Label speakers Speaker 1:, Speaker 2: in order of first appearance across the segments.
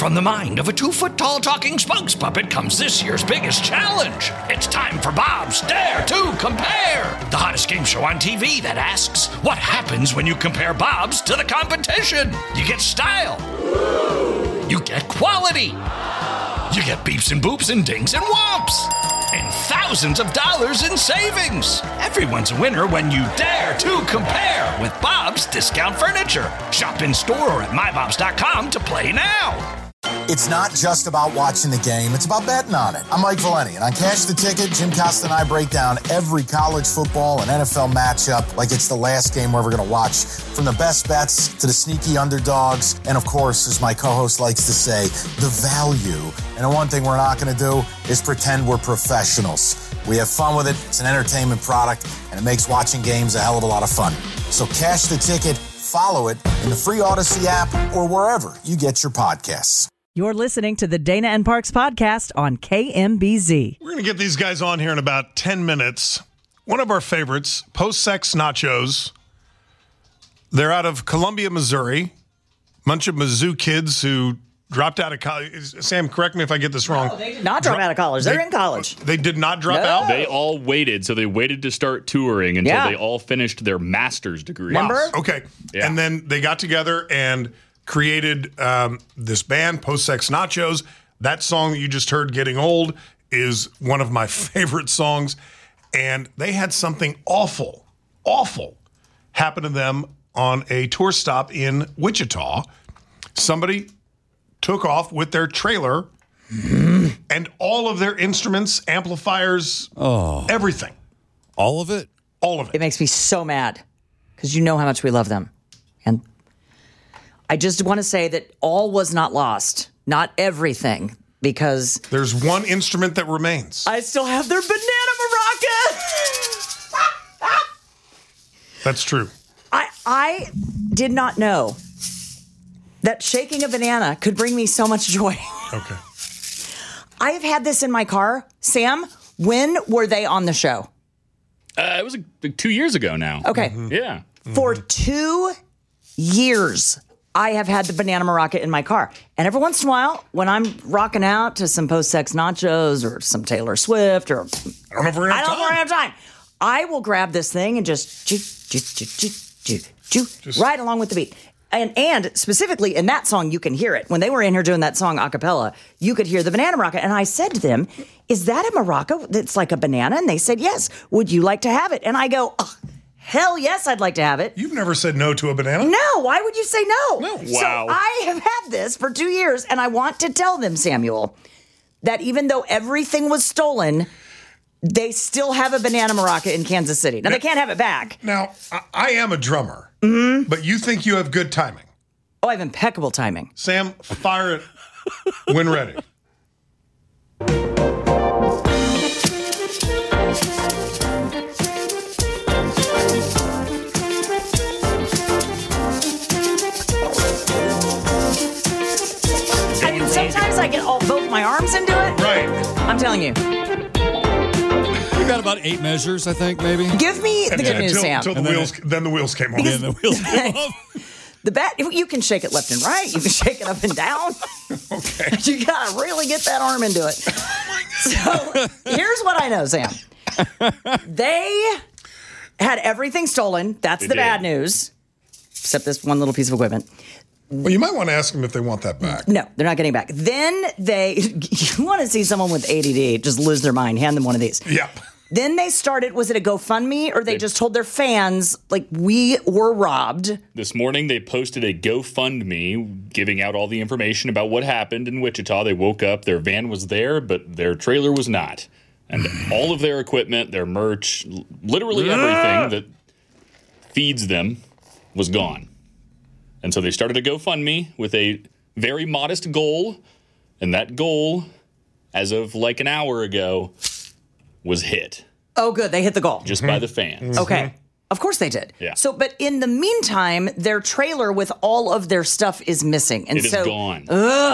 Speaker 1: From the mind of a 2-foot-tall talking spokes puppet comes this year's biggest challenge. It's time for Bob's Dare to Compare, the hottest game show on TV that asks, what happens when you compare Bob's to the competition? You get style. You get quality. You get beeps and boops and dings and whomps. And thousands of dollars in savings. Everyone's a winner when you dare to compare with Bob's Discount Furniture. Shop in store or at mybobs.com to play now.
Speaker 2: It's not just about watching the game, it's about betting on it. I'm Mike Valeni, and on Cash the Ticket, Jim Costa and I break down every college football and NFL matchup like it's the last game we're ever going to watch. From the best bets to the sneaky underdogs, and of course, as my co-host likes to say, the value. And the one thing we're not going to do is pretend we're professionals. We have fun with it, it's an entertainment product, and it makes watching games a hell of a lot of fun. So Cash the Ticket, follow it in the free Odyssey app or wherever you get your podcasts.
Speaker 3: You're listening to the Dana and Parks podcast on KMBZ.
Speaker 4: We're going to get these guys on here in about 10 minutes. One of our favorites, Post-Sex Nachos. They're out of Columbia, Missouri. Bunch of Mizzou kids who dropped out of college. Sam, correct me if I get this wrong.
Speaker 3: No, they did not drop out of college. They're in college.
Speaker 4: They did not drop out?
Speaker 5: They all waited. So they waited to start touring until they all finished their master's degree.
Speaker 3: Remember?
Speaker 4: Okay.
Speaker 5: Yeah.
Speaker 4: And then they got together and created this band, Post-Sex Nachos. That song that you just heard, Getting Old, is one of my favorite songs. And they had something awful happen to them on a tour stop in Wichita. Somebody took off with their trailer and all of their instruments, amplifiers, everything.
Speaker 6: All of it?
Speaker 4: All of it.
Speaker 3: It makes me so mad because you know how much we love them. And I just want to say that all was not lost, not everything, because
Speaker 4: there's one instrument that remains.
Speaker 3: I still have their banana maraca.
Speaker 4: That's true.
Speaker 3: I did not know that shaking a banana could bring me so much joy.
Speaker 4: Okay.
Speaker 3: I have had this in my car. Sam, when were they on the show?
Speaker 5: It was like 2 years ago now.
Speaker 3: Okay.
Speaker 5: Yeah.
Speaker 3: For 2 years, I have had the banana maraca in my car. And every once in a while, when I'm rocking out to some Post-Sex Nachos or some Taylor Swift or
Speaker 4: I don't know if we're going to
Speaker 3: have time, I will grab this thing and just right along with the beat. And specifically in that song, you can hear it. When they were in here doing that song a cappella, you could hear the banana maraca. And I said to them, is that a maraca that's like a banana? And they said, yes. Would you like to have it? And I go, hell yes, I'd like to have it.
Speaker 4: You've never said no to a banana?
Speaker 3: No. Why would you say no?
Speaker 4: No.
Speaker 5: Wow.
Speaker 3: So I have had this for 2 years, and I want to tell them, Samuel, that even though everything was stolen, they still have a banana maraca in Kansas City. Now, they can't have it back.
Speaker 4: Now, I am a drummer, but you think you have good timing.
Speaker 3: Oh, I have impeccable timing.
Speaker 4: Sam, fire it when ready.
Speaker 3: I mean, sometimes I get both my arms into it.
Speaker 4: Right.
Speaker 3: I'm telling you.
Speaker 6: We've got about 8 measures, I think, maybe.
Speaker 3: Give me the good news, Sam.
Speaker 4: Then the wheels came off.
Speaker 6: And the wheels came off.
Speaker 3: The bat, you can shake it left and right. You can shake it up and down.
Speaker 4: Okay.
Speaker 3: You got to really get that arm into it. So here's what I know, Sam. They had everything stolen. That's the bad news. Except this one little piece of equipment.
Speaker 4: Well, you might want to ask them if they want that back.
Speaker 3: No, they're not getting it back. Then you want to see someone with ADD just lose their mind. Hand them one of these.
Speaker 4: Yep.
Speaker 3: Then they started, was it a GoFundMe, or they just told their fans, like, we were robbed?
Speaker 5: This morning, they posted a GoFundMe giving out all the information about what happened in Wichita. They woke up, their van was there, but their trailer was not. And all of their equipment, their merch, literally everything that feeds them was gone. And so they started a GoFundMe with a very modest goal. And that goal, as of like an hour ago, was hit.
Speaker 3: Oh, good. They hit the goal.
Speaker 5: Just by the fans.
Speaker 3: Okay. Of course they did.
Speaker 5: Yeah.
Speaker 3: So, but in the meantime, their trailer with all of their stuff is missing. And
Speaker 5: It is
Speaker 3: so,
Speaker 5: gone.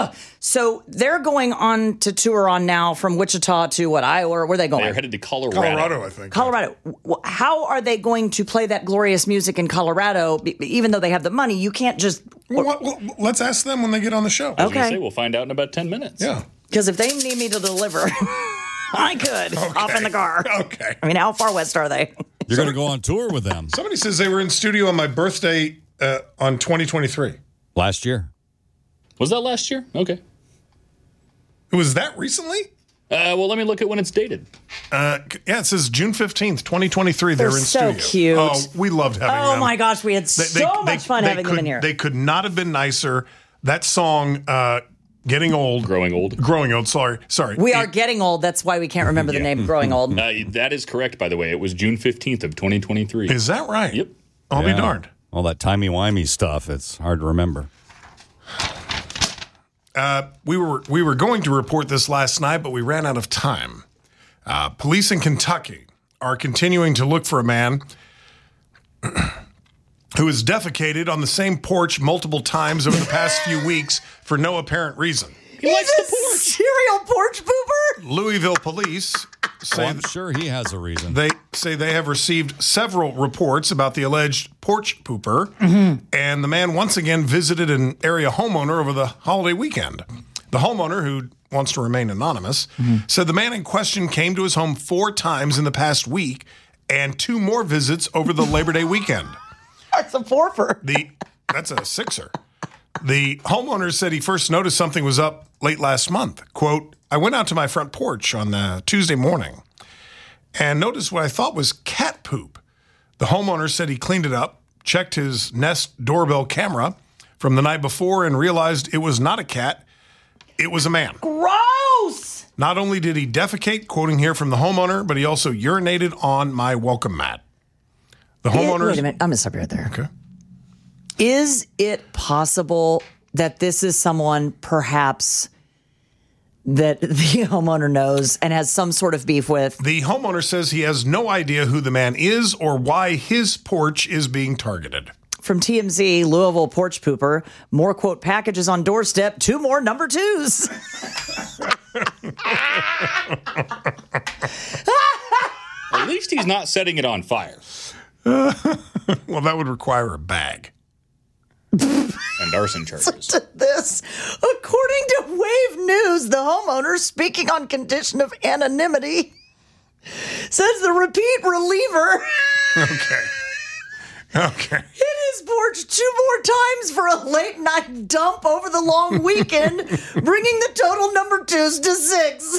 Speaker 3: So they're going on to tour on now from Wichita to what, Iowa? Or where are they going?
Speaker 5: They're headed to Colorado.
Speaker 4: Colorado, I think.
Speaker 3: Colorado. How are they going to play that glorious music in Colorado? Even though they have the money, you can't just.
Speaker 4: Well, let's ask them when they get on the show.
Speaker 5: I was gonna
Speaker 3: Okay.
Speaker 5: say, we'll find out in about 10 minutes.
Speaker 4: Yeah.
Speaker 3: Because if they need me to deliver, I could hop in the car.
Speaker 4: Okay.
Speaker 3: I mean, how far west are they?
Speaker 6: You're going to go on tour with them
Speaker 4: Somebody says they were in studio on my birthday on 2023.
Speaker 6: last year.
Speaker 5: Was that last year? Okay.
Speaker 4: Was that recently?
Speaker 5: Well, let me look at when it's dated.
Speaker 4: Yeah, it says June 15th, 2023. They're in
Speaker 3: so
Speaker 4: studio.
Speaker 3: cute.
Speaker 4: Oh, we loved having them.
Speaker 3: Oh my gosh, we had so much fun having them in here.
Speaker 4: They could not have been nicer. That song, Getting Old.
Speaker 5: Growing Old.
Speaker 4: Growing Old, sorry.
Speaker 3: We are getting old. That's why we can't remember the name Growing Old.
Speaker 5: That is correct, by the way. It was June 15th of 2023.
Speaker 4: Is that right?
Speaker 5: Yep.
Speaker 4: I'll
Speaker 6: Yeah.
Speaker 4: be darned.
Speaker 6: All that timey-wimey stuff. It's hard to remember.
Speaker 4: We were going to report this last night, but we ran out of time. Police in Kentucky are continuing to look for a man who has defecated on the same porch multiple times over the past few weeks for no apparent reason.
Speaker 5: He likes the
Speaker 3: He's a serial porch pooper.
Speaker 4: Louisville police say
Speaker 6: I'm sure he has a reason.
Speaker 4: they say they have received several reports about the alleged porch pooper, and the man once again visited an area homeowner over the holiday weekend. The homeowner, who wants to remain anonymous, said the man in question came to his home 4 times in the past week and 2 more visits over the Labor Day weekend.
Speaker 3: That's a forfer.
Speaker 4: That's a 6er. The homeowner said he first noticed something was up late last month. Quote, I went out to my front porch on Tuesday morning and noticed what I thought was cat poop. The homeowner said he cleaned it up, checked his Nest doorbell camera from the night before, and realized it was not a cat, it was a man.
Speaker 3: Gross.
Speaker 4: Not only did he defecate, quoting here from the homeowner, but he also urinated on my welcome mat. The homeowner...
Speaker 3: Wait a minute. I'm going to stop you right there.
Speaker 4: Okay.
Speaker 3: Is it possible that this is someone perhaps that the homeowner knows and has some sort of beef with?
Speaker 4: The homeowner says he has no idea who the man is or why his porch is being targeted.
Speaker 3: From TMZ, Louisville porch pooper, more quote packages on doorstep, 2 more number 2s.
Speaker 5: At least he's not setting it on fire.
Speaker 4: Well, that would require a bag.
Speaker 5: And arson charges.
Speaker 3: This, according to Wave News, the homeowner, speaking on condition of anonymity, says the repeat reliever
Speaker 4: Okay.
Speaker 3: hit his porch 2 more times for a late night dump over the long weekend, bringing the total number 2s to 6.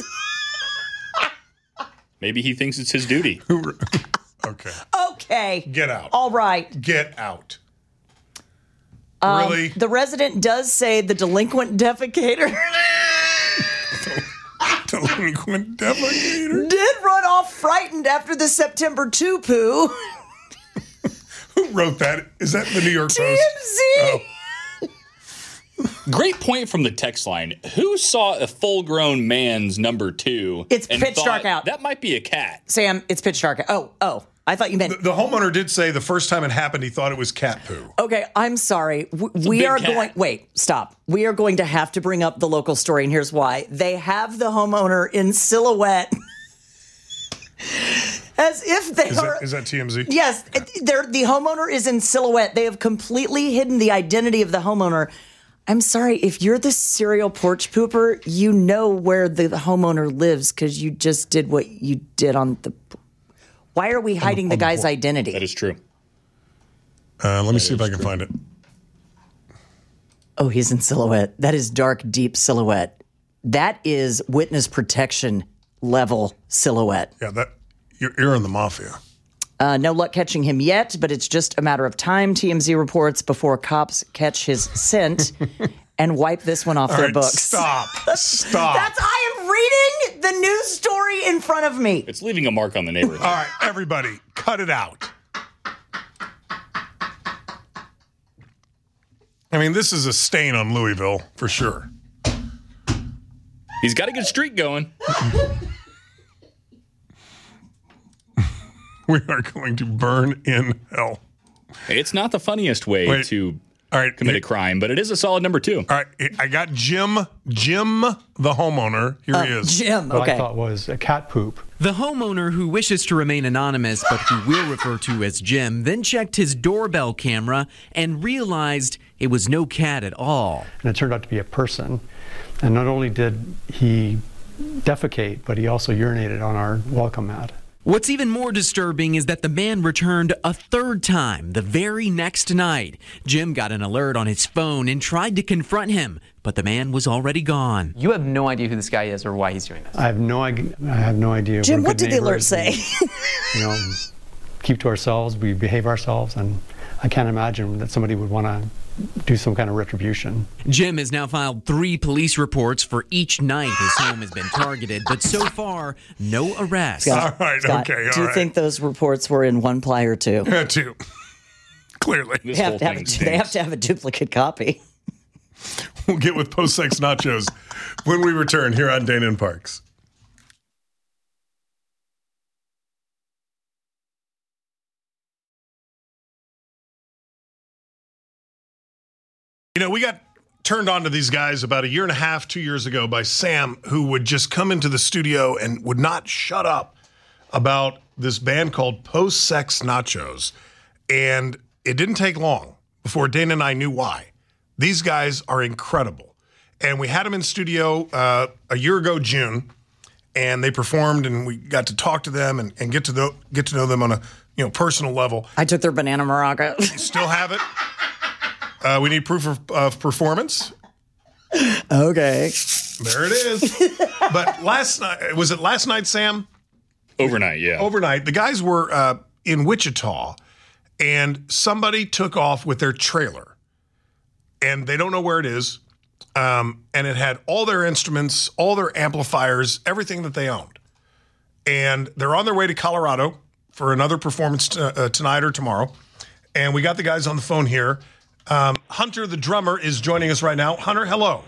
Speaker 5: Maybe he thinks it's his duty.
Speaker 4: Okay.
Speaker 3: Okay.
Speaker 4: Get out.
Speaker 3: All right.
Speaker 4: Get out. Really?
Speaker 3: The resident does say the delinquent defecator
Speaker 4: Delinquent defecator?
Speaker 3: did run off frightened after the September 2 poo.
Speaker 4: Who wrote that? Is that the New York Post?
Speaker 3: TMZ.
Speaker 5: Great point from the text line. Who saw a full-grown man's number 2?
Speaker 3: It's
Speaker 5: and
Speaker 3: pitch
Speaker 5: thought,
Speaker 3: dark out.
Speaker 5: That might be a cat.
Speaker 3: Sam, it's pitch dark. Oh. I thought you meant.
Speaker 4: The homeowner did say the first time it happened, he thought it was cat poo.
Speaker 3: Okay, I'm sorry. We
Speaker 5: big
Speaker 3: are
Speaker 5: cat.
Speaker 3: going. Wait, stop. We are going to have to bring up the local story, and here's why. They have the homeowner in silhouette, as if they are.
Speaker 4: Is that TMZ?
Speaker 3: Yes, the homeowner is in silhouette. They have completely hidden the identity of the homeowner. I'm sorry, if you're the serial porch pooper, you know where the homeowner lives because you just did what you did on the. Why are we hiding the guy's identity?
Speaker 5: That is true.
Speaker 4: Let me see if I can find it.
Speaker 3: Oh, he's in silhouette. That is dark, deep silhouette. That is witness protection level silhouette.
Speaker 4: Yeah, you're in the mafia.
Speaker 3: No luck catching him yet, but it's just a matter of time, TMZ reports, before cops catch his scent and wipe this one off
Speaker 4: All
Speaker 3: their
Speaker 4: right,
Speaker 3: books.
Speaker 4: Stop.
Speaker 3: I am reading the news story in front of me.
Speaker 5: It's leaving a mark on the neighborhood.
Speaker 4: All right, everybody, cut it out. I mean, this is a stain on Louisville, for sure.
Speaker 5: He's got a good streak going.
Speaker 4: We are going to burn in hell.
Speaker 5: It's not the funniest way
Speaker 4: Wait.
Speaker 5: to
Speaker 4: All right.
Speaker 5: commit a crime, but it is a solid number 2.
Speaker 4: All right. I got Jim the homeowner. Here he is.
Speaker 3: Jim,
Speaker 7: What I
Speaker 3: okay.
Speaker 7: thought was a cat poop.
Speaker 8: The homeowner, who wishes to remain anonymous but who we'll refer to as Jim, then checked his doorbell camera and realized it was no cat at all.
Speaker 7: And it turned out to be a person. And not only did he defecate, but he also urinated on our welcome mat.
Speaker 8: What's even more disturbing is that the man returned a third time the very next night. Jim got an alert on his phone and tried to confront him, but the man was already gone.
Speaker 9: You have no idea who this guy is or why he's doing this.
Speaker 7: I have no idea.
Speaker 3: Jim,
Speaker 7: We're
Speaker 3: what
Speaker 7: good
Speaker 3: did the alert
Speaker 7: neighbors.
Speaker 3: say?
Speaker 7: We, keep to ourselves. We behave ourselves, and I can't imagine that somebody would want to do some kind of retribution.
Speaker 8: Jim has now filed 3 police reports for each night his home has been targeted, but so far, no arrests.
Speaker 4: All right.
Speaker 3: Scott,
Speaker 4: Okay.
Speaker 3: do you think those reports were in one ply or 2?
Speaker 4: 2. Clearly.
Speaker 5: This
Speaker 3: They
Speaker 5: whole
Speaker 3: have, to have
Speaker 5: thing
Speaker 3: they have
Speaker 5: stinks.
Speaker 3: to have a duplicate copy.
Speaker 4: We'll get with post-sex nachos when we return here on Dana and Parks. You know, we got turned on to these guys about 1.5 years, 2 years ago by Sam, who would just come into the studio and would not shut up about this band called Post-Sex Nachos. And it didn't take long before Dana and I knew why. These guys are incredible. And we had them in studio a year ago, June, and they performed, and we got to talk to them and get to know them on a personal level.
Speaker 3: I took their banana maraca.
Speaker 4: Still have it. We need proof of performance.
Speaker 3: Okay.
Speaker 4: There it is. But last night, Sam?
Speaker 5: Overnight, yeah.
Speaker 4: Overnight. The guys were in Wichita, and somebody took off with their trailer. And they don't know where it is. And it had all their instruments, all their amplifiers, everything that they owned. And they're on their way to Colorado for another performance tonight or tomorrow. And we got the guys on the phone here. Hunter, the drummer, is joining us right now. Hunter, hello.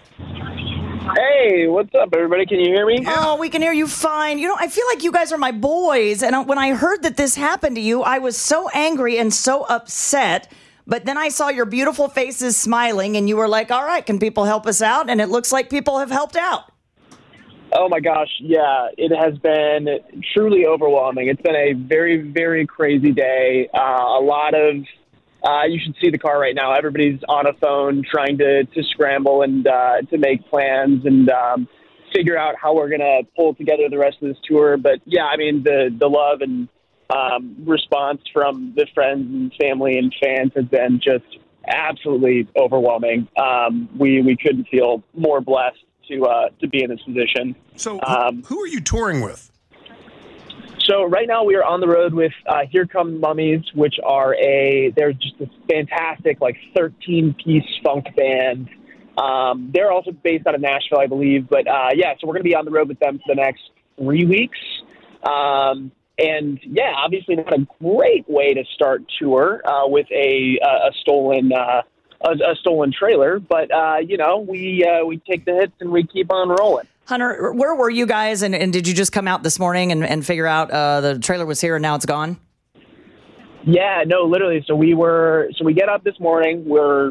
Speaker 10: Hey, what's up, everybody? Can you hear me?
Speaker 3: Oh, we can hear you fine. I feel like you guys are my boys. And when I heard that this happened to you, I was so angry and so upset. But then I saw your beautiful faces smiling, and you were like, all right, can people help us out? And it looks like people have helped out.
Speaker 10: Oh, my gosh. Yeah, it has been truly overwhelming. It's been a very, very crazy day. A lot of you should see the car right now. Everybody's on a phone trying to scramble and to make plans and figure out how we're going to pull together the rest of this tour. But, yeah, I mean, the love and response from the friends and family and fans has been just absolutely overwhelming. We couldn't feel more blessed to be in this position.
Speaker 4: So who are you touring with?
Speaker 10: So right now we are on the road with Here Come Mummies, which are they're just a fantastic 13-piece funk band. They're also based out of Nashville, I believe. But yeah, so we're going to be on the road with them for the next 3 weeks. And yeah, obviously not a great way to start tour with a stolen trailer, but we take the hits and we keep on rolling.
Speaker 3: Hunter, where were you guys? And did you just come out this morning and figure out the trailer was here and now it's gone?
Speaker 10: Yeah, no, literally. So we get up this morning. We're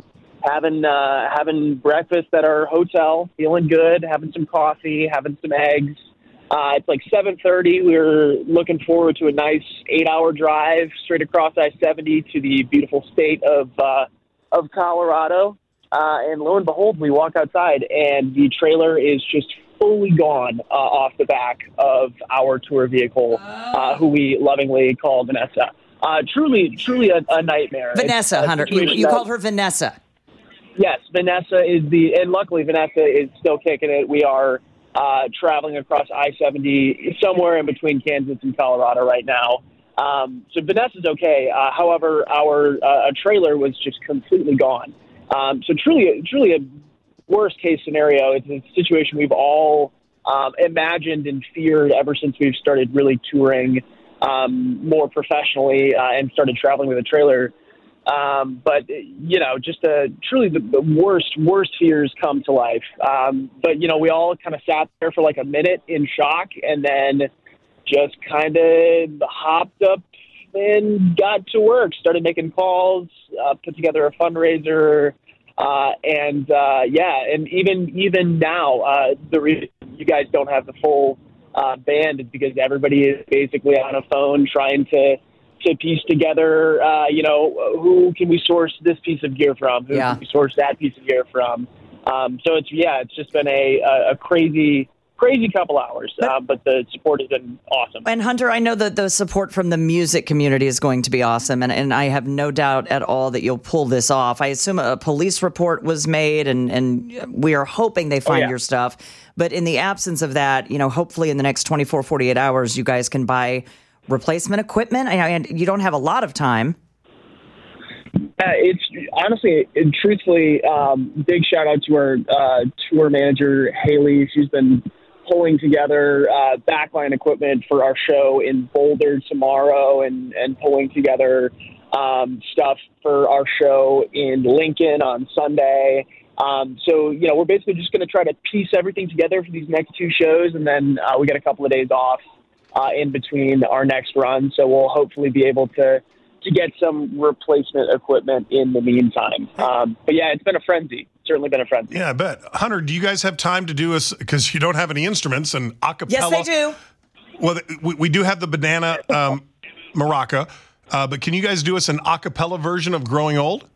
Speaker 10: having breakfast at our hotel, feeling good, having some coffee, having some eggs. It's like 7:30. We're looking forward to a nice 8-hour drive straight across I-70 to the beautiful state of Colorado. And lo and behold, we walk outside and the trailer is just fully gone off the back of our tour vehicle, who we lovingly call Vanessa. Truly a nightmare.
Speaker 3: Vanessa, Hunter. You called her Vanessa.
Speaker 10: Yes, Vanessa and luckily Vanessa is still kicking it. We are traveling across I-70 somewhere in between Kansas and Colorado right now. So Vanessa's okay. However, our trailer was just completely gone. So truly a worst case scenario. It's a situation we've all imagined and feared ever since we've started really touring more professionally and started traveling with a trailer. But just truly the worst fears come to life. But we all kind of sat there for like a minute in shock and then just kind of hopped up and got to work, started making calls, put together a fundraiser, And even now, the reason you guys don't have the full band is because everybody is basically on a phone trying to piece together, who can we source this piece of gear from? Who can we source that piece of gear from? So it's just been a crazy couple hours, but the support has been awesome.
Speaker 3: And Hunter, I know that the support from the music community is going to be awesome, and I have no doubt at all that you'll pull this off. I assume a police report was made, and we are hoping they find your stuff. But in the absence of that, hopefully in the next 24, 48 hours, you guys can buy replacement equipment. And you don't have a lot of time.
Speaker 10: It's honestly, truthfully, big shout out to our tour manager, Haley. She's been pulling together backline equipment for our show in Boulder tomorrow and pulling together stuff for our show in Lincoln on Sunday. So, we're basically just going to try to piece everything together for these next two shows, and then we got a couple of days off in between our next run. So we'll hopefully be able to get some replacement equipment in the meantime. But yeah, it's been a frenzy. Certainly been a frenzy.
Speaker 4: Yeah, I bet. Hunter, do you guys have time to do us, because you don't have any instruments, and a cappella?
Speaker 3: Yes, they do.
Speaker 4: Well, we do have the banana maraca, but can you guys do us an a cappella version of Growing Old?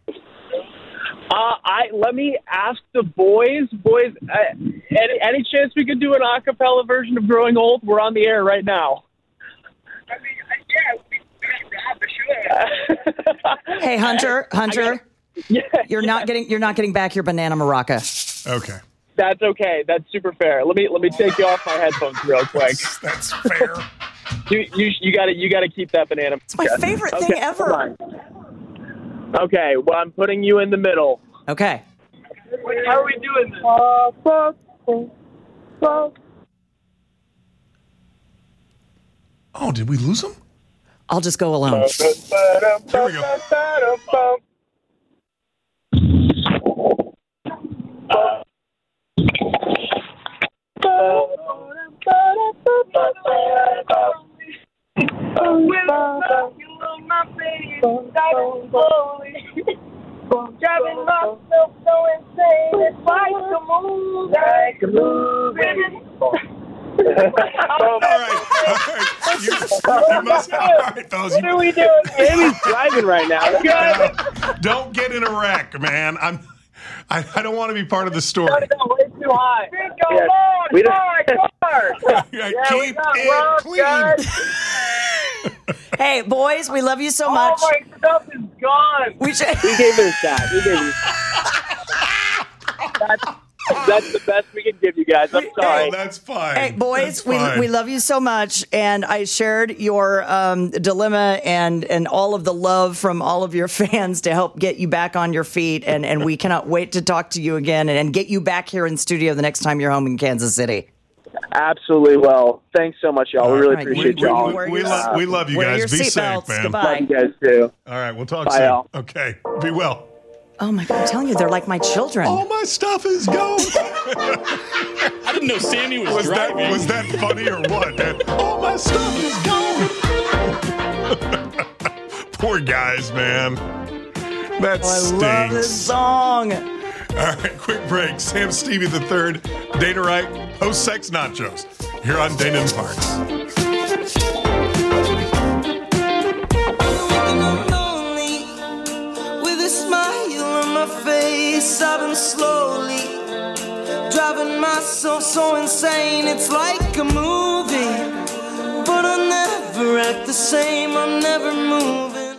Speaker 10: Let me ask the boys. Boys, any chance we could do an a cappella version of Growing Old? We're on the air right now.
Speaker 3: Hey, Hunter, you're not getting back your banana maraca.
Speaker 4: Okay.
Speaker 10: That's okay. That's super fair. Let me take you off my headphones real quick.
Speaker 4: That's fair.
Speaker 10: You got to keep that banana.
Speaker 3: It's my favorite thing ever.
Speaker 10: Okay, well, I'm putting you in the middle.
Speaker 3: Okay.
Speaker 10: How are we doing this?
Speaker 4: Oh, did we lose him?
Speaker 3: I'll just go alone.
Speaker 4: Here we go.
Speaker 11: Driving myself so insane, it's like a movie.
Speaker 4: All right. You must. All right, fellas.
Speaker 10: What are we doing? Amy's driving right now.
Speaker 4: Don't get in a wreck, man. I don't want to be part of the story.
Speaker 10: Way too high.
Speaker 4: Keep it clean.
Speaker 3: Hey, boys, we love you so much.
Speaker 10: All my stuff is gone. We gave it a shot. That's the best we can give you guys. I'm sorry.
Speaker 4: Oh, that's fine.
Speaker 3: Hey, boys, we love you so much, and I shared your dilemma and all of the love from all of your fans to help get you back on your feet, and we cannot wait to talk to you again and get you back here in studio the next time you're home in Kansas City.
Speaker 10: Absolutely. Well, thanks so much, y'all. We really appreciate y'all.
Speaker 4: We love you guys. Be safe, man.
Speaker 3: Goodbye.
Speaker 10: Love you guys too.
Speaker 4: All right, we'll talk
Speaker 10: Bye,
Speaker 4: soon.
Speaker 10: y'all.
Speaker 4: Okay, be well.
Speaker 3: Oh my God, I'm telling you, they're like my children.
Speaker 4: All my stuff is gone.
Speaker 5: I didn't know Sammy was driving.
Speaker 4: Was that funny or what? All my stuff is gone. Poor guys, man. That stinks.
Speaker 3: I love this song.
Speaker 4: All right, quick break. Sam Stevie III, Dana Wright, post-sex nachos. Here on Dana and Parks.
Speaker 11: I've been slowly driving myself so insane. It's like a movie, but I never act the same. I'm never moving.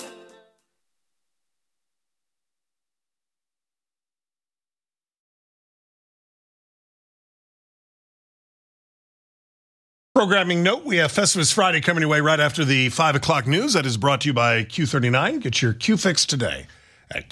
Speaker 4: Programming note, we have Festivus Friday coming your way right after the 5 o'clock news. That is brought to you by Q39. Get your Q fix today at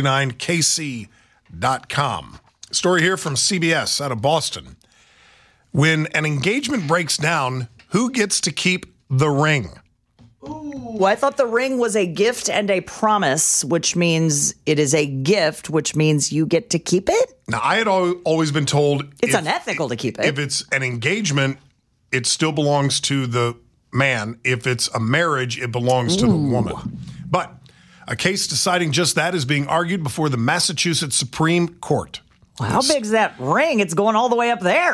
Speaker 4: Q39KC.com. Story here from CBS out of Boston. When an engagement breaks down, who gets to keep the ring?
Speaker 3: Ooh, I thought the ring was a gift and a promise, which means it is a gift, which means you get to keep it?
Speaker 4: Now, I had always been told
Speaker 3: it's unethical to keep it.
Speaker 4: If it's an engagement, it still belongs to the man. If it's a marriage, it belongs to the woman. But A case deciding just that is being argued before the Massachusetts Supreme Court.
Speaker 3: Well, how big's that ring? It's going all the way up there.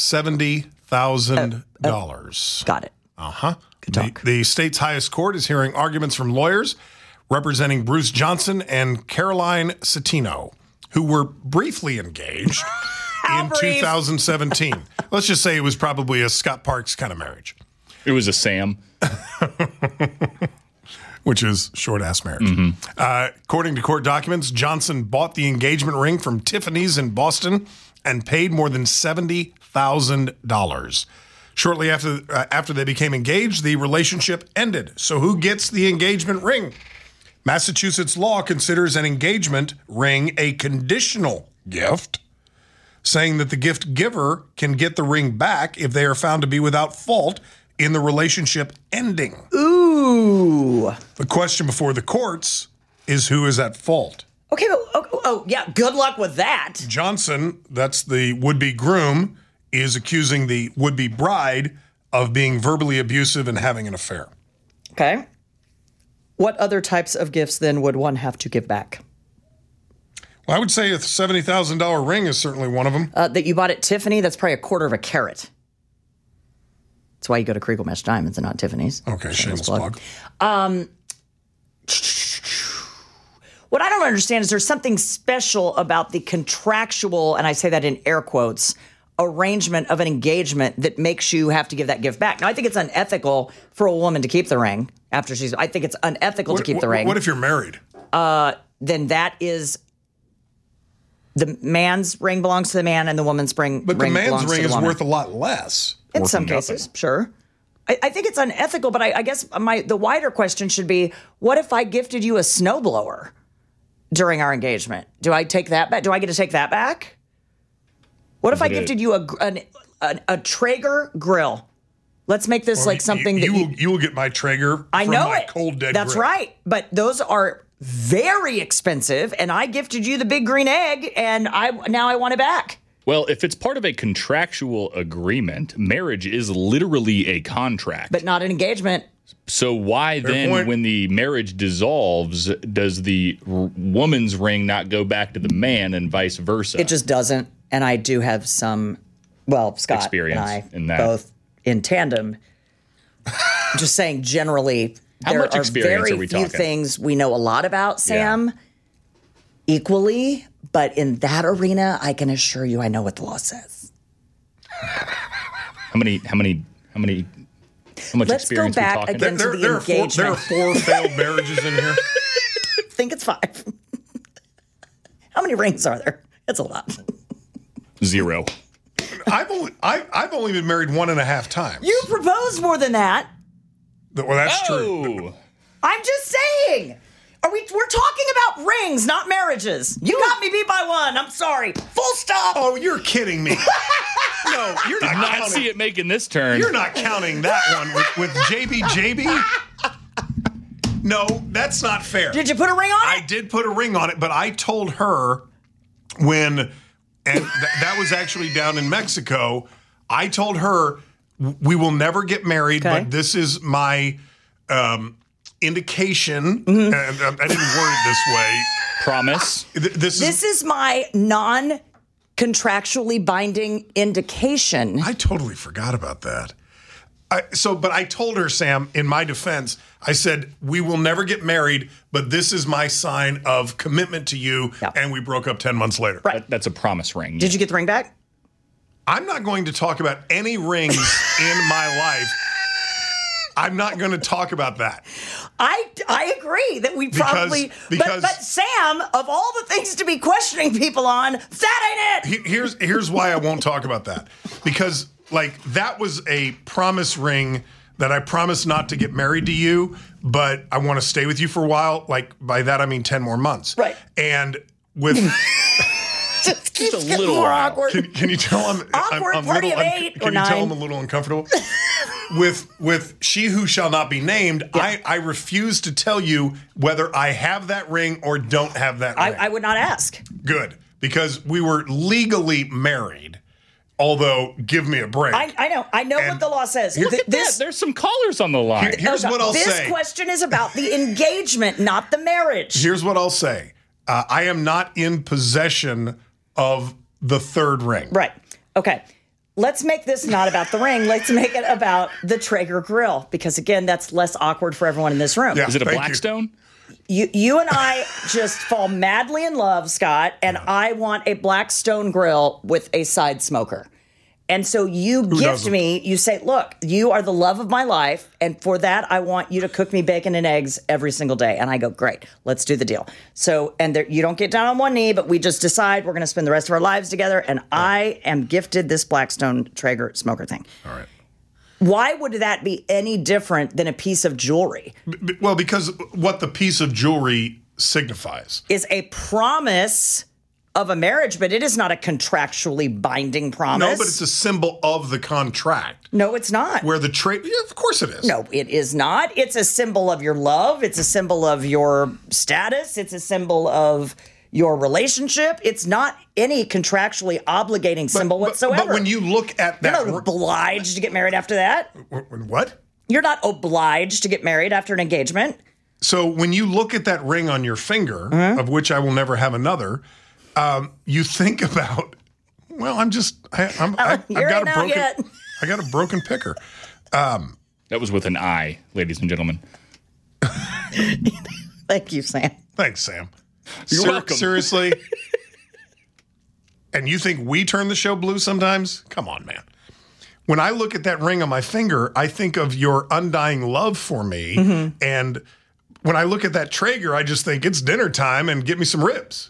Speaker 4: $70,000.
Speaker 3: Got it.
Speaker 4: Uh-huh.
Speaker 3: Good talk.
Speaker 4: The state's highest court is hearing arguments from lawyers representing Bruce Johnson and Caroline Citino, who were briefly engaged in 2017. Let's just say it was probably a Scott Parks kind of marriage.
Speaker 5: It was a Sam.
Speaker 4: Which is short-ass marriage. According to court documents, Johnson bought the engagement ring from Tiffany's in Boston and paid more than $70,000. Shortly after they became engaged, the relationship ended. So who gets the engagement ring? Massachusetts law considers an engagement ring a conditional gift, saying that the gift giver can get the ring back if they are found to be without fault in the relationship ending.
Speaker 3: Ooh.
Speaker 4: The question before the courts is who is at fault.
Speaker 3: Okay, yeah, good luck with that.
Speaker 4: Johnson, that's the would-be groom, is accusing the would-be bride of being verbally abusive and having an affair.
Speaker 3: Okay. What other types of gifts then would one have to give back?
Speaker 4: Well, I would say a $70,000 ring is certainly one of them.
Speaker 3: That you bought at Tiffany, that's probably a quarter of a carat. That's why you go to Kriegel Match Diamonds and not Tiffany's.
Speaker 4: Okay, shameless plug.
Speaker 3: What I don't understand is there's something special about the contractual, and I say that in air quotes, arrangement of an engagement that makes you have to give that gift back. Now, I think it's unethical for a woman to keep the ring after I think it's unethical to keep the ring.
Speaker 4: What if you're married?
Speaker 3: Then that is the man's ring belongs to the man and the woman's ring
Speaker 4: But the
Speaker 3: ring
Speaker 4: man's
Speaker 3: belongs
Speaker 4: ring
Speaker 3: to the
Speaker 4: is
Speaker 3: woman.
Speaker 4: worth a lot less.
Speaker 3: In some cases, sure. I think it's unethical, but I guess the wider question should be, what if I gifted you a snowblower during our engagement? Do I take that back? Do I get to take that back? What if I gifted you a Traeger grill? Let's make this like something
Speaker 4: you will get my Traeger.
Speaker 3: I know
Speaker 4: my
Speaker 3: it.
Speaker 4: Cold Dead
Speaker 3: That's
Speaker 4: grill.
Speaker 3: right. But those are very expensive, and I gifted you the big green egg, and now I want it back.
Speaker 5: Well, if it's part of a contractual agreement, marriage is literally a contract.
Speaker 3: But not an engagement.
Speaker 5: So why then, when the marriage dissolves, does the woman's ring not go back to the man and vice versa?
Speaker 3: It just doesn't. And I do have some, Scott
Speaker 5: experience
Speaker 3: and I
Speaker 5: in that.
Speaker 3: both in tandem. Just saying generally,
Speaker 5: How
Speaker 3: there
Speaker 5: much
Speaker 3: are
Speaker 5: experience
Speaker 3: very
Speaker 5: are we
Speaker 3: few
Speaker 5: talking?
Speaker 3: things we know a lot about, Sam, equally. But in that arena, I can assure you I know what the law says.
Speaker 5: How much
Speaker 3: Let's go
Speaker 5: experience
Speaker 3: back
Speaker 5: are we talking?
Speaker 3: again to the engagement.
Speaker 4: There are 4 failed marriages in here.
Speaker 3: I think it's 5. How many rings are there? That's a lot.
Speaker 5: 0.
Speaker 4: I've only been married 1.5 times.
Speaker 3: You proposed more than that.
Speaker 4: Well, that's true.
Speaker 3: I'm just saying. We're talking about rings, not marriages. You got me beat by 1. I'm sorry. Full stop.
Speaker 4: Oh, you're kidding me. No, you're
Speaker 5: Did
Speaker 4: not
Speaker 5: not
Speaker 4: counting.
Speaker 5: see it making this turn.
Speaker 4: You're not counting that one with JB. No, that's not fair.
Speaker 3: Did you put a ring on it?
Speaker 4: I did put a ring on it, but I told her when, and that was actually down in Mexico, I told her we will never get married, but this is my indication, and I didn't word it this way.
Speaker 5: Promise.
Speaker 3: This is my non-contractually binding indication.
Speaker 4: I totally forgot about that. But I told her, Sam, in my defense, I said, we will never get married, but this is my sign of commitment to you, and we broke up 10 months later.
Speaker 3: Right.
Speaker 5: That's a promise ring.
Speaker 3: Did you get the ring back?
Speaker 4: I'm not going to talk about any rings in my life. I'm not going to talk about that.
Speaker 3: I agree that we probably
Speaker 4: because
Speaker 3: but Sam, of all the things to be questioning people on, that ain't it.
Speaker 4: Here's why I won't talk about that. Because that was a promise ring that I promised not to get married to you, but I want to stay with you for a while. By that I mean 10 more months.
Speaker 3: Right.
Speaker 4: And with
Speaker 3: just
Speaker 5: a little
Speaker 3: more
Speaker 5: while.
Speaker 3: awkward.
Speaker 4: Can you tell I'm
Speaker 3: Awkward
Speaker 4: I'm
Speaker 3: party
Speaker 4: little,
Speaker 3: of 8
Speaker 4: Can
Speaker 3: or
Speaker 4: you tell
Speaker 3: 9?
Speaker 4: I'm a little uncomfortable? With She Who Shall Not Be Named, I refuse to tell you whether I have that ring or don't have that ring.
Speaker 3: I would not ask.
Speaker 4: Good, because we were legally married Although, give me a break.
Speaker 3: I know what the law says.
Speaker 5: Look at that. There's some callers on the line.
Speaker 4: Here's what I'll say.
Speaker 3: This question is about the engagement, not the marriage.
Speaker 4: Here's what I'll say. I am not in possession of the third ring.
Speaker 3: Right. Okay. Let's make this not about the ring. Let's make it about the Traeger grill, because again, that's less awkward for everyone in this room.
Speaker 4: Yeah,
Speaker 5: Is it a Blackstone?
Speaker 3: You and I just fall madly in love, Scott, and I want a Blackstone grill with a side smoker. And so you gift me, you say, look, you are the love of my life, and for that, I want you to cook me bacon and eggs every single day. And I go, great, let's do the deal. So, and you don't get down on one knee, but we just decide we're going to spend the rest of our lives together, and I am gifted this Blackstone Traeger smoker thing.
Speaker 4: All right.
Speaker 3: Why would that be any different than a piece of jewelry?
Speaker 4: Well, because what the piece of jewelry signifies
Speaker 3: is a promise of a marriage, but it is not a contractually binding promise.
Speaker 4: No, but it's a symbol of the contract.
Speaker 3: No, it's not.
Speaker 4: Where the yeah, of course it is.
Speaker 3: No, it is not. It's a symbol of your love. It's a symbol of your status. It's a symbol of your relationship. It's not any contractually obligating symbol whatsoever.
Speaker 4: But when you look at that...
Speaker 3: You're not obliged to get married after that.
Speaker 4: What?
Speaker 3: You're not obliged to get married after an engagement.
Speaker 4: So when you look at that ring on your finger, of which I will never have another... you think about, well, I got a broken picker.
Speaker 5: That was with an I, ladies and gentlemen.
Speaker 3: Thank you, Sam.
Speaker 4: Thanks, Sam.
Speaker 5: You're welcome.
Speaker 4: Seriously? And you think we turn the show blue sometimes? Come on, man. When I look at that ring on my finger, I think of your undying love for me. Mm-hmm. And when I look at that Traeger, I just think it's dinner time and get me some ribs.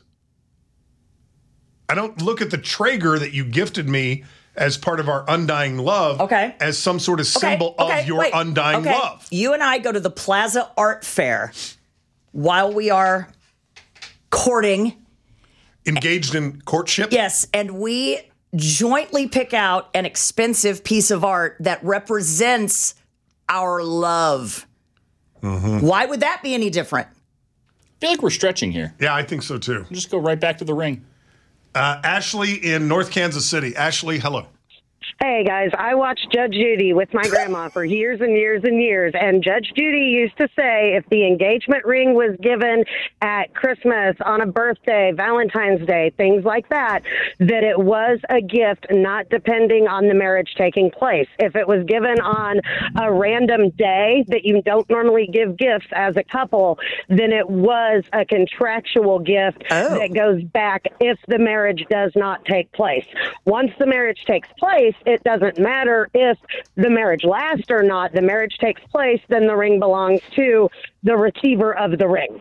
Speaker 4: I don't look at the Traeger that you gifted me as part of our undying love as some sort of symbol of your undying love.
Speaker 3: You and I go to the Plaza Art Fair while we are courting.
Speaker 4: Engaged in courtship?
Speaker 3: Yes, and we jointly pick out an expensive piece of art that represents our love. Mm-hmm. Why would that be any different?
Speaker 5: I feel like we're stretching here.
Speaker 4: Yeah, I think so too.
Speaker 5: Just go right back to the ring.
Speaker 4: Ashley in North Kansas City. Ashley, hello.
Speaker 12: Hey, guys, I watched Judge Judy with my grandma for years and years and years, and Judge Judy used to say if the engagement ring was given at Christmas, on a birthday, Valentine's Day, things like that, that it was a gift not depending on the marriage taking place. If it was given on a random day that you don't normally give gifts as a couple, then it was a contractual gift that goes back if the marriage does not take place. Once the marriage takes place, it doesn't matter if the marriage lasts or not. The marriage takes place, then the ring belongs to the receiver of the ring.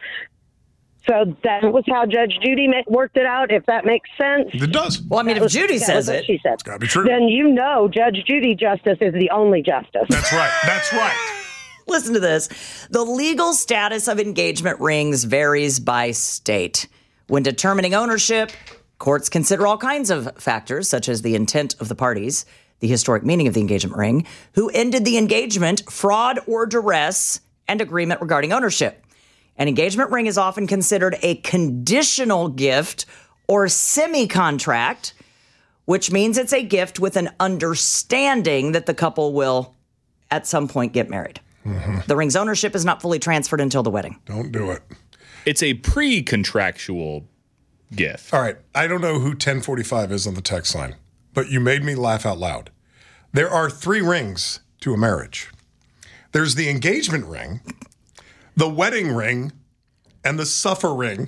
Speaker 12: So that was how Judge Judy worked it out, if that makes sense.
Speaker 4: It does.
Speaker 3: Well, I mean, if Judy says it,
Speaker 12: she said,
Speaker 4: it's got to be true.
Speaker 12: Then you know Judge Judy justice is the only justice.
Speaker 4: That's right. That's right.
Speaker 3: Listen to this. The legal status of engagement rings varies by state. When determining ownership, courts consider all kinds of factors, such as the intent of the parties, the historic meaning of the engagement ring, who ended the engagement, fraud or duress, and agreement regarding ownership. An engagement ring is often considered a conditional gift or semi-contract, which means it's a gift with an understanding that the couple will, at some point, get married. Mm-hmm. The ring's ownership is not fully transferred until the wedding.
Speaker 4: Don't do it.
Speaker 5: It's a pre-contractual gift.
Speaker 4: All right. I don't know who 1045 is on the text line, but you made me laugh out loud. There are 3 rings to a marriage. There's the engagement ring, the wedding ring, and the suffer ring.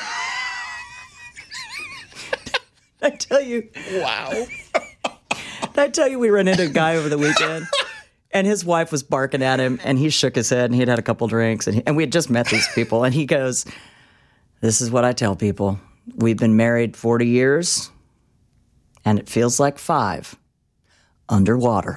Speaker 3: I tell you.
Speaker 5: Wow.
Speaker 3: I tell you, we ran into a guy over the weekend, and his wife was barking at him, and he shook his head, and he'd had a couple drinks, and we had just met these people, and he goes, "This is what I tell people. We've been married 40 years, and it feels like 5 underwater."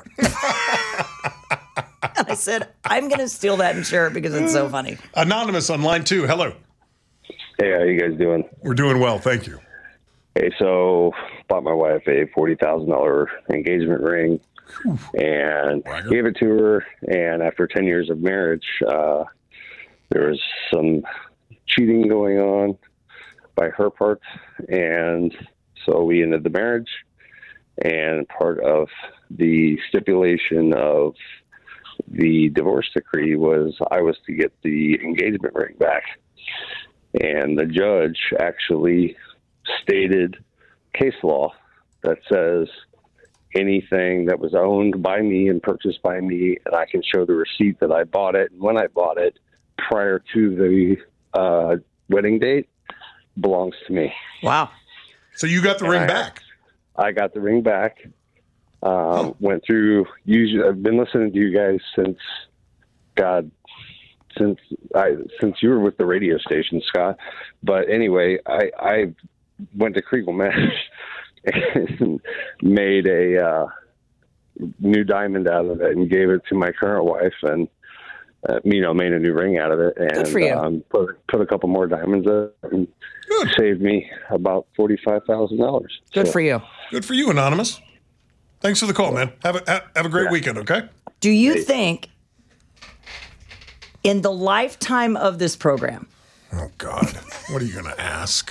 Speaker 3: And I said, I'm going to steal that and share it because it's so funny.
Speaker 4: Anonymous on line 2. Hello.
Speaker 13: Hey, how you guys doing?
Speaker 4: We're doing well. Thank you.
Speaker 13: Hey, so bought my wife a $40,000 engagement ring and gave it to her. And after 10 years of marriage, there was some cheating going on by her part. And so we ended the marriage. And part of the stipulation of the divorce decree was I was to get the engagement ring back. And the judge actually stated case law that says anything that was owned by me and purchased by me, and I can show the receipt that I bought it and when I bought it prior to the wedding date, belongs to me.
Speaker 3: Wow.
Speaker 4: So you got the ring back?
Speaker 13: I got the ring back. Went through, I've been listening to you guys since you were with the radio station, Scott. But anyway, I went to Kriegel Mesh and made a new diamond out of it and gave it to my current wife, and made a new ring out of it. And
Speaker 3: good for you.
Speaker 13: Put a couple more diamonds in and saved me about $45,000.
Speaker 3: Good for you.
Speaker 4: Good for you, Anonymous. Thanks for the call, man. Have a great weekend, okay?
Speaker 3: Do you think in the lifetime of this program?
Speaker 4: Oh, God. What are you going to ask?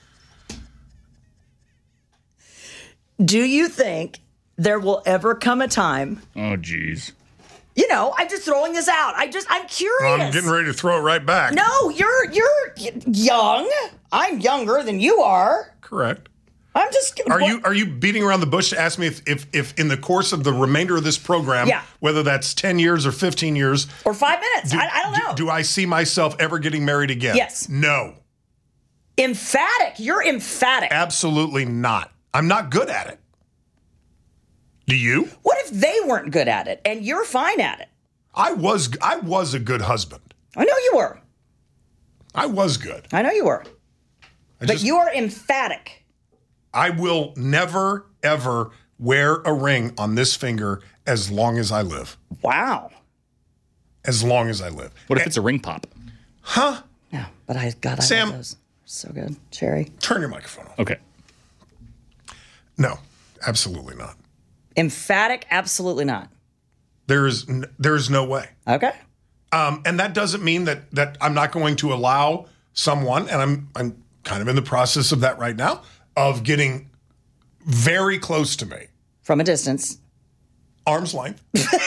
Speaker 3: Do you think there will ever come a time?
Speaker 5: Oh, geez.
Speaker 3: I'm just throwing this out. I'm curious.
Speaker 4: Well, I'm getting ready to throw it right back.
Speaker 3: No, you're young. I'm younger than you are.
Speaker 4: Correct.
Speaker 3: I'm just.
Speaker 4: Are you beating around the bush to ask me if in the course of the remainder of this program, whether that's 10 years or 15 years
Speaker 3: or 5 minutes, I don't know.
Speaker 4: Do I see myself ever getting married again?
Speaker 3: Yes.
Speaker 4: No.
Speaker 3: Emphatic. You're emphatic.
Speaker 4: Absolutely not. I'm not good at it. Do you?
Speaker 3: What if they weren't good at it and you're fine at it?
Speaker 4: I was a good husband.
Speaker 3: I know you were.
Speaker 4: I was good.
Speaker 3: I know you were. But you are emphatic.
Speaker 4: I will never, ever wear a ring on this finger as long as I live.
Speaker 3: Wow.
Speaker 4: As long as I live.
Speaker 5: What if it's a ring pop?
Speaker 3: Huh? Yeah, but I
Speaker 4: Sam,
Speaker 3: love those. So good. Cherry.
Speaker 4: Turn your microphone on.
Speaker 5: Okay.
Speaker 4: No, absolutely not.
Speaker 3: Emphatic, absolutely not.
Speaker 4: There's no way.
Speaker 3: Okay.
Speaker 4: And that doesn't mean that I'm not going to allow someone, and I'm kind of in the process of that right now, of getting very close to me.
Speaker 3: From a distance.
Speaker 4: Arm's length.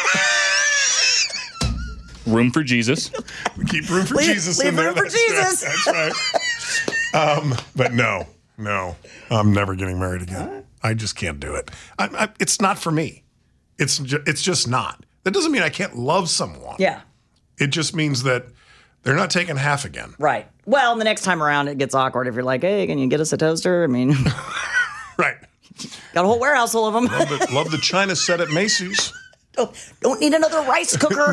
Speaker 5: Room for Jesus.
Speaker 4: We keep room for Jesus in there.
Speaker 3: Leave room for Jesus.
Speaker 4: That's right. But no, I'm never getting married again. I just can't do it. It's not for me. It's just not. That doesn't mean I can't love someone.
Speaker 3: Yeah.
Speaker 4: It just means that they're not taking half again.
Speaker 3: Right. Well, the next time around, it gets awkward if you're like, hey, can you get us a toaster? I mean.
Speaker 4: Right.
Speaker 3: Got a whole warehouse full of them.
Speaker 4: Love the China set at Macy's.
Speaker 3: Don't need another rice cooker.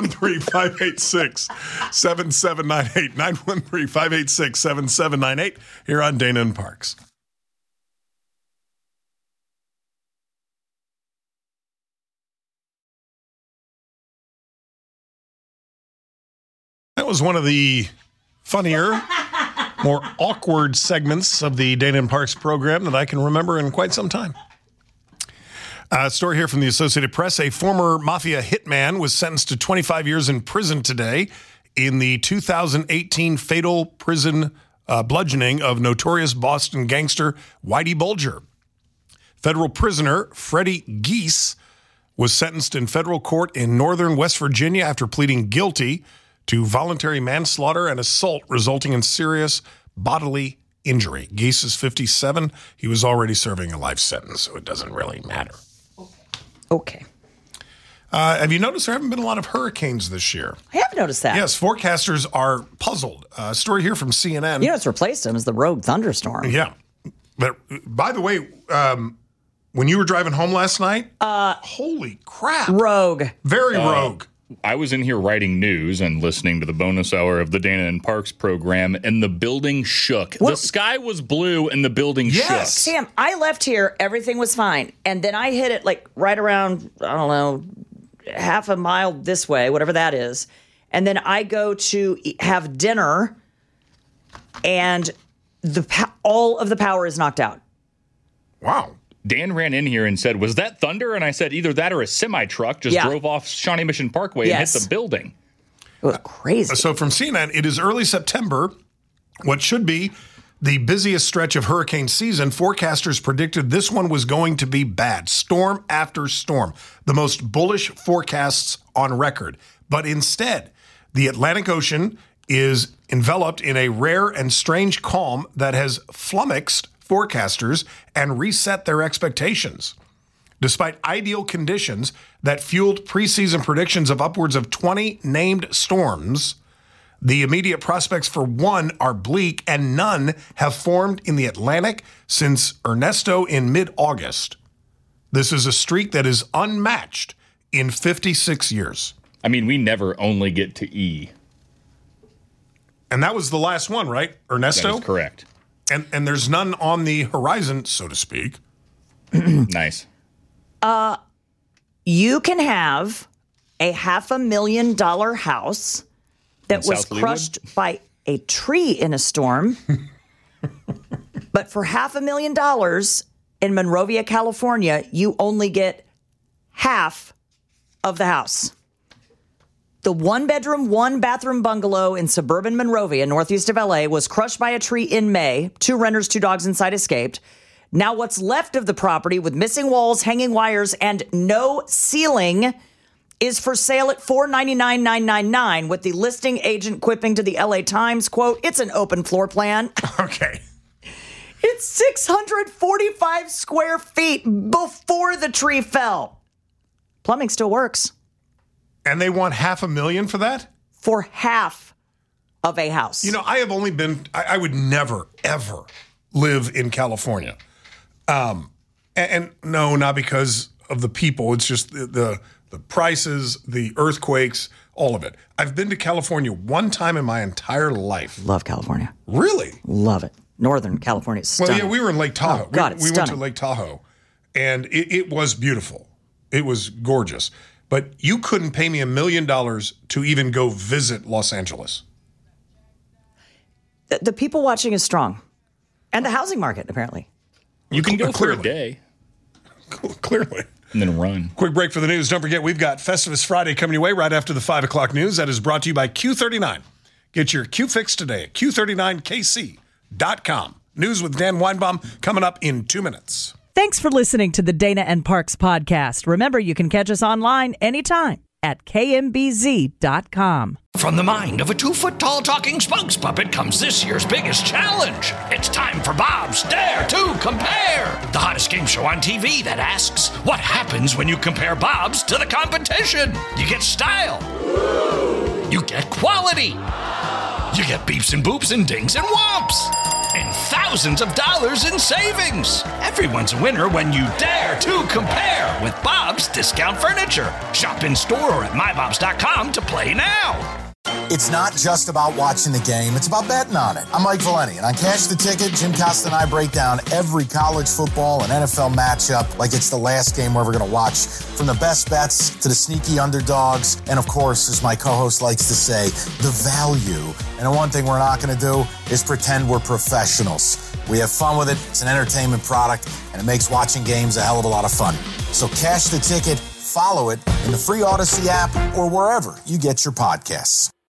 Speaker 4: 913-586-7798. 913-586-7798 here on Dana and Parks. That was one of the funnier, more awkward segments of the Dana and Parks program that I can remember in quite some time. A story here from the Associated Press. A former mafia hitman was sentenced to 25 years in prison today in the 2018 fatal prison bludgeoning of notorious Boston gangster Whitey Bulger. Federal prisoner Freddie Geese was sentenced in federal court in northern West Virginia after pleading guilty to voluntary manslaughter and assault resulting in serious bodily injury. Geese is 57. He was already serving a life sentence, so it doesn't really matter.
Speaker 3: Okay.
Speaker 4: Have you noticed there haven't been a lot of hurricanes this year?
Speaker 3: I have noticed that.
Speaker 4: Yes, forecasters are puzzled. A story here from CNN.
Speaker 3: You know what's replaced them is the rogue thunderstorm.
Speaker 4: Yeah. But by the way, when you were driving home last night, holy crap.
Speaker 3: Rogue.
Speaker 4: Very rogue.
Speaker 5: I was in here writing news and listening to the bonus hour of the Dana and Parks program, and the building shook. The sky was blue, and the building shook.
Speaker 3: Sam, I left here, everything was fine. And then I hit it like right around, I don't know, half a mile this way, whatever that is. And then I go to have dinner, and all of the power is knocked out.
Speaker 4: Wow.
Speaker 5: Dan ran in here and said, was that thunder? And I said, either that or a semi-truck just drove off Shawnee Mission Parkway and hit the building.
Speaker 3: It was crazy.
Speaker 4: So from CNN, it is early September. What should be the busiest stretch of hurricane season, forecasters predicted this one was going to be bad, storm after storm, the most bullish forecasts on record. But instead, the Atlantic Ocean is enveloped in a rare and strange calm that has flummoxed forecasters and reset their expectations. Despite ideal conditions that fueled preseason predictions of upwards of 20 named storms, the immediate prospects for one are bleak, and none have formed in the Atlantic since Ernesto in mid-August. This is a streak that is unmatched in 56 years.
Speaker 5: I mean, we never only get to E.
Speaker 4: And that was the last one, right, Ernesto?
Speaker 5: That is correct.
Speaker 4: And there's none on the horizon, so to speak.
Speaker 5: Nice.
Speaker 3: You can have a $500,000 house that was crushed by a tree in a storm. But for $500,000 in Monrovia, California, you only get half of the house. The 1-bedroom, 1-bathroom bungalow in suburban Monrovia, northeast of LA, was crushed by a tree in May. 2 renters, 2 dogs inside escaped. Now what's left of the property with missing walls, hanging wires, and no ceiling is for sale at $499,999, with the listing agent quipping to the LA Times, quote, "It's an open floor plan."
Speaker 4: Okay.
Speaker 3: It's 645 square feet before the tree fell. Plumbing still works.
Speaker 4: And they want $500,000 for that?
Speaker 3: For half of a house.
Speaker 4: You know, I have only been, I would never, ever live in California. And no, not because of the people. It's just the prices, the earthquakes, all of it. I've been to California one time in my entire life.
Speaker 3: Love California.
Speaker 4: Really?
Speaker 3: Love it. Northern California is stunning.
Speaker 4: Well, yeah, we were in Lake Tahoe.
Speaker 3: Oh, God,
Speaker 4: we went to Lake Tahoe, and it was beautiful. It was gorgeous. But you couldn't pay me $1 million to even go visit Los Angeles.
Speaker 3: The people watching is strong. And the housing market, apparently.
Speaker 5: You can go for a
Speaker 4: Clearly.
Speaker 5: day.
Speaker 4: Clearly.
Speaker 5: And then run.
Speaker 4: Quick break for the news. Don't forget, we've got Festivus Friday coming your way right after the 5 o'clock news. That is brought to you by Q39. Get your Q fix today at Q39KC.com. News with Dan Weinbaum coming up in 2 minutes.
Speaker 14: Thanks for listening to the Dana and Parks podcast. Remember, you can catch us online anytime at KMBZ.com.
Speaker 1: From the mind of a 2-foot-tall talking spokes puppet comes this year's biggest challenge. It's time for Bob's Dare to Compare, the hottest game show on TV that asks, what happens when you compare Bob's to the competition? You get style. You get quality. You get beeps and boops and dings and whomps. And thousands of dollars in savings. Everyone's a winner when you dare to compare with Bob's Discount Furniture. Shop in store or at mybobs.com to play now.
Speaker 2: It's not just about watching the game, it's about betting on it. I'm Mike Valeni, and on Cash the Ticket, Jim Costa and I break down every college football and NFL matchup like it's the last game we're ever going to watch, from the best bets to the sneaky underdogs, and of course, as my co-host likes to say, the value. And the one thing we're not going to do is pretend we're professionals. We have fun with it, it's an entertainment product, and it makes watching games a hell of a lot of fun. So Cash the Ticket, follow it in the free Odyssey app or wherever you get your podcasts.